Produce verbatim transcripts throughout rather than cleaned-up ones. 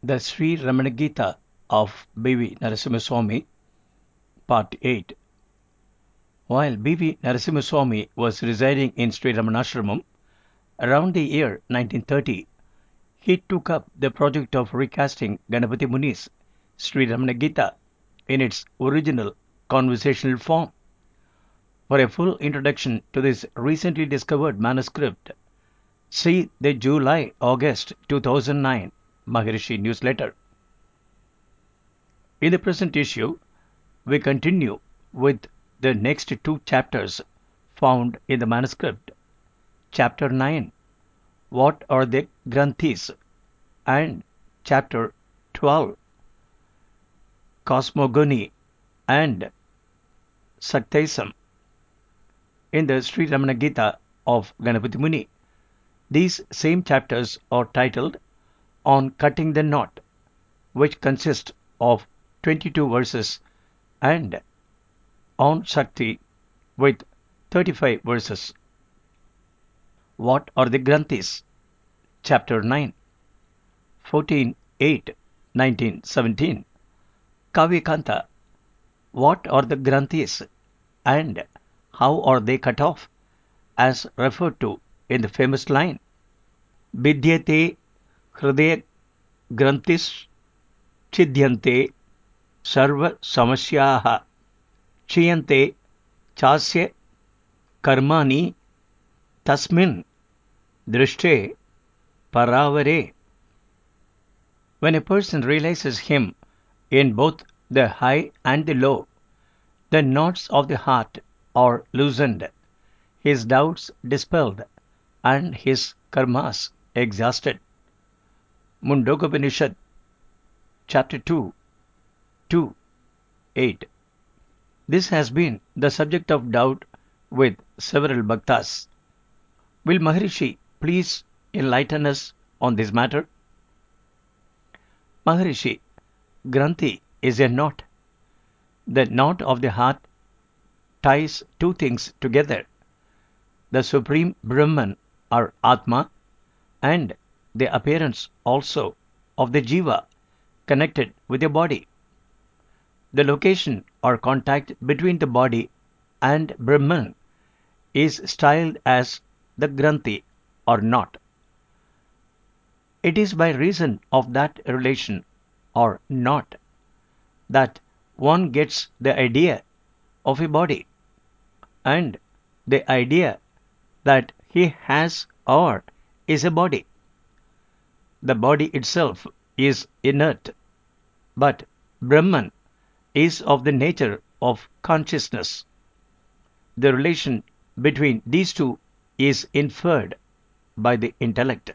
The Sri Ramana Gita of B V Narasimhaswamy, Part eight. While B V Narasimhaswamy was residing in Sri Ramanashramam, around the year nineteen thirty, he took up the project of recasting Ganapati Muni's Sri Ramana Gita in its original conversational form. For a full introduction to this recently discovered manuscript, see the July-August two thousand nine Maharishi newsletter. In the present issue, we continue with the next two chapters found in the manuscript. Chapter nine, What are the Granthis? And Chapter twelve, Cosmogony and Saktaism. In the Sri Ramana Gita of Ganapati Muni, these same chapters are titled On Cutting the Knot, which consist of twenty-two verses, and On Shakti with thirty-five verses. What are the Granthis? Chapter nine, fourteen eight nineteen seventeen. Kavyakanta. What are the Granthis and how are they cut off? As referred to in the famous line, Vidyate Hridaya Granthis Chidhyante Sarva Samasyaha Chiyante Chasya Karmani Tasmin Drishte Paravare. When a person realizes him in both the high and the low, the knots of the heart are loosened, his doubts dispelled, and his karmas exhausted. Mundokopanishad, Chapter two, two, eight. This has been the subject of doubt with several bhaktas. Will Maharishi please enlighten us on this matter? Maharishi, Granthi is a knot. The knot of the heart ties two things together: the Supreme Brahman or Atma, and the appearance also of the Jiva connected with the body. The location or contact between the body and Brahman is styled as the Granthi or knot. It is by reason of that relation or knot that one gets the idea of a body, and the idea that he has or is a body. The body itself is inert, but Brahman is of the nature of consciousness. The relation between these two is inferred by the intellect.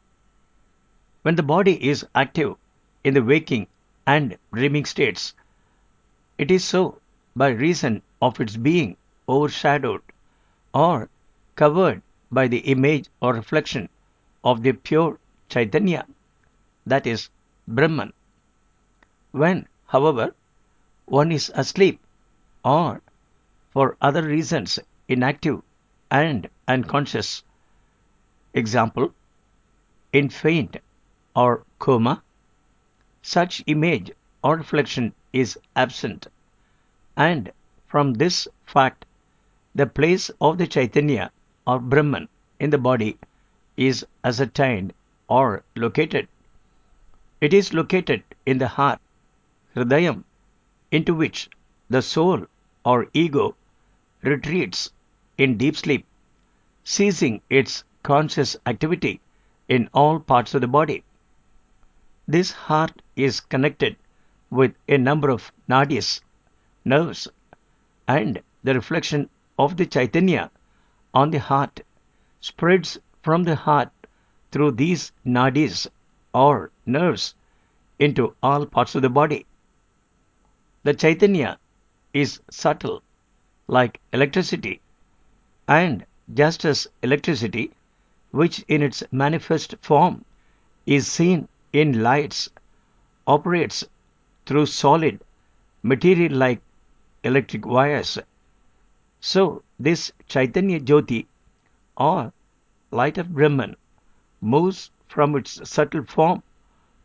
When the body is active in the waking and dreaming states, it is so by reason of its being overshadowed or covered by the image or reflection of the pure Chaitanya, that is, Brahman. When, however, one is asleep or for other reasons inactive and unconscious, example, in faint or coma, such image or reflection is absent, and from this fact the place of the Chaitanya or Brahman in the body is ascertained or located. It is located in the heart, Hridayam, into which the soul or ego retreats in deep sleep, ceasing its conscious activity in all parts of the body. This heart is connected with a number of nadis, nerves, and the reflection of the Chaitanya on the heart spreads from the heart through these nadis or nerves into all parts of the body. The Chaitanya is subtle, like electricity, and just as electricity, which in its manifest form is seen in lights, operates through solid material like electric wires, so this Chaitanya Jyoti or light of Brahman moves from its subtle form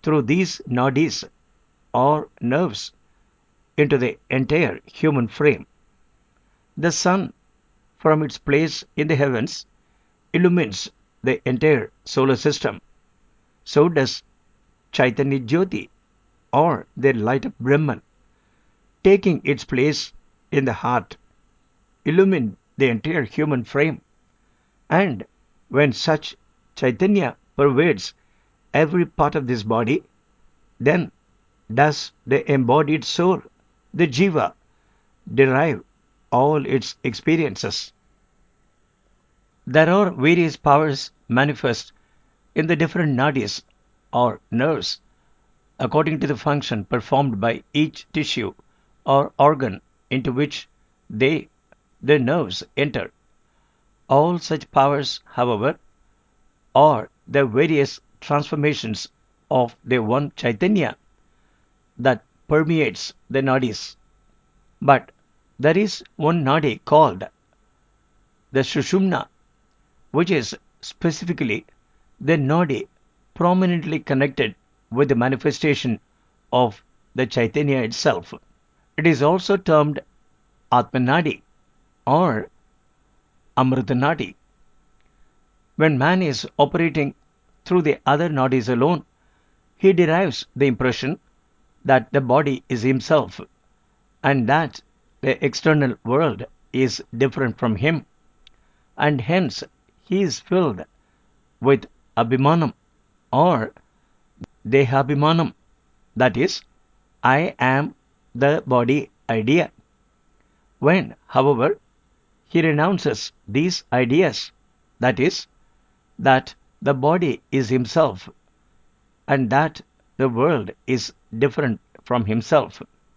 through these nadis or nerves into the entire human frame. The sun, from its place in the heavens, illumines the entire solar system. So does Chaitanya Jyoti, or the light of Brahman, taking its place in the heart, illumine the entire human frame. And when such Chaitanya pervades every part of this body, then does the embodied soul, the Jiva, derive all its experiences. There are various powers manifest in the different nadis or nerves according to the function performed by each tissue or organ into which they, the nerves, enter. All such powers, however, are the various transformations of the one Chaitanya that permeates the nadis. But there is one nadi called the Sushumna, which is specifically the nadi prominently connected with the manifestation of the Chaitanya itself. It is also termed Atmanadi or Amritanadi. When man is operating through the other nadis alone, he derives the impression that the body is himself and that the external world is different from him, and hence he is filled with abhimanam or dehabhimanam, that is, I am the body idea. When, however, he renounces these ideas, that is, that the body is himself and that the world is different from himself,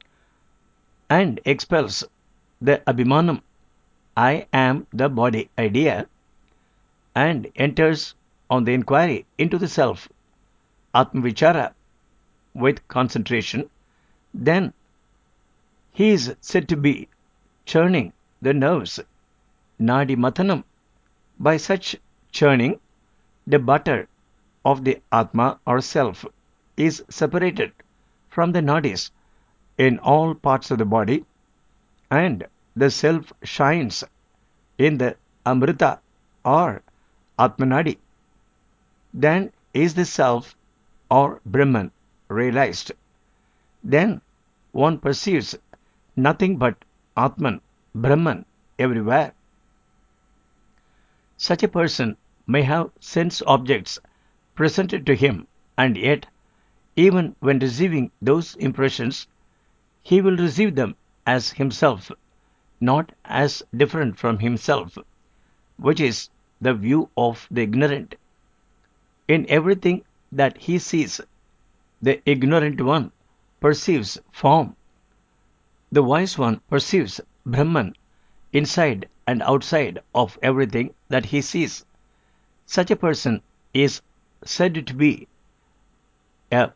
and expels the abhimanam, I am the body idea, and enters on the inquiry into the self, Atmavichara, with concentration, then he is said to be churning the nerves, Nadi Mathanam. By such churning, the butter of the Atma or self is separated from the nadis in all parts of the body, and the self shines in the Amrita or Atmanadi. Then is the self or Brahman realized. Then one perceives nothing but Atman, Brahman everywhere. Such a person may have sense objects presented to him, and yet, even when receiving those impressions, he will receive them as himself, not as different from himself, which is the view of the ignorant. In everything that he sees, the ignorant one perceives form. The wise one perceives Brahman inside and outside of everything that he sees. Such a person is said to be a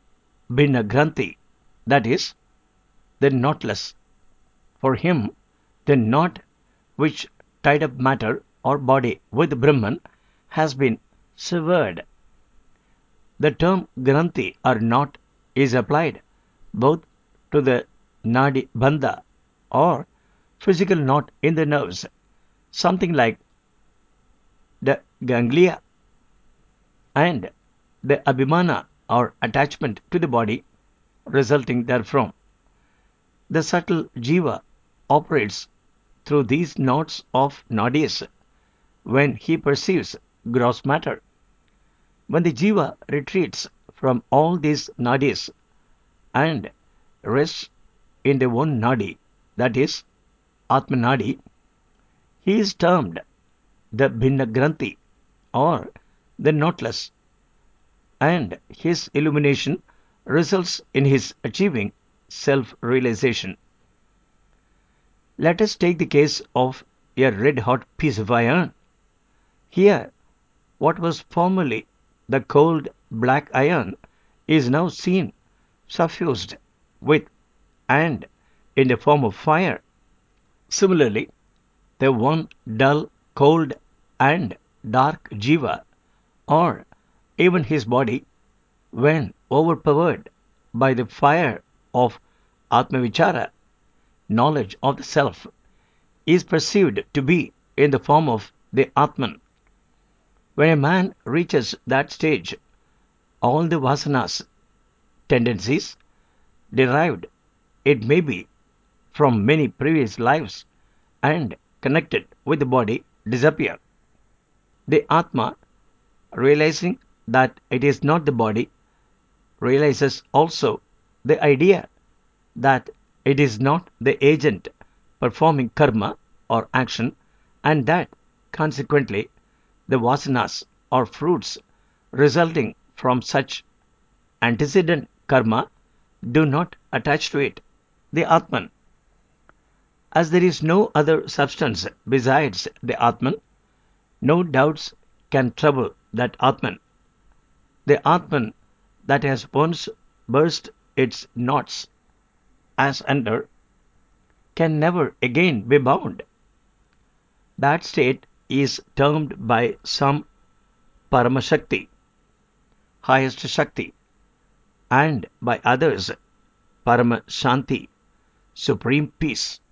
Bhinna that is, the knotless. For him, the knot which tied up matter or body with Brahman has been severed. The term Granthi or knot is applied both to the Nadi Bandha or physical knot in the nerves, something like the ganglia, and the abhimana or attachment to the body resulting therefrom. The subtle jiva operates through these knots of nadis when he perceives gross matter. When the jiva retreats from all these nadis and rests in the one nadi, that is, Atmanadi, he is termed the Bhinna or the knotless, and his illumination results in his achieving self-realization. Let us take the case of a red-hot piece of iron. Here, what was formerly the cold black iron is now seen suffused with and in the form of fire. Similarly, the one dull, cold and dark jiva, or even his body, when overpowered by the fire of Atmavichara, knowledge of the self, is perceived to be in the form of the Atman. When a man reaches that stage, all the vasanas, tendencies, derived, it may be, from many previous lives and connected with the body, disappear. The Atma, realizing that it is not the body, realizes also the idea that it is not the agent performing karma or action, and that consequently the vasanas or fruits resulting from such antecedent karma do not attach to it, the Atman. As there is no other substance besides the Atman, no doubts can trouble that Atman. The Atman that has once burst its knots as under can never again be bound. That state is termed by some Paramashakti, highest Shakti, and by others Paramashanti, supreme peace.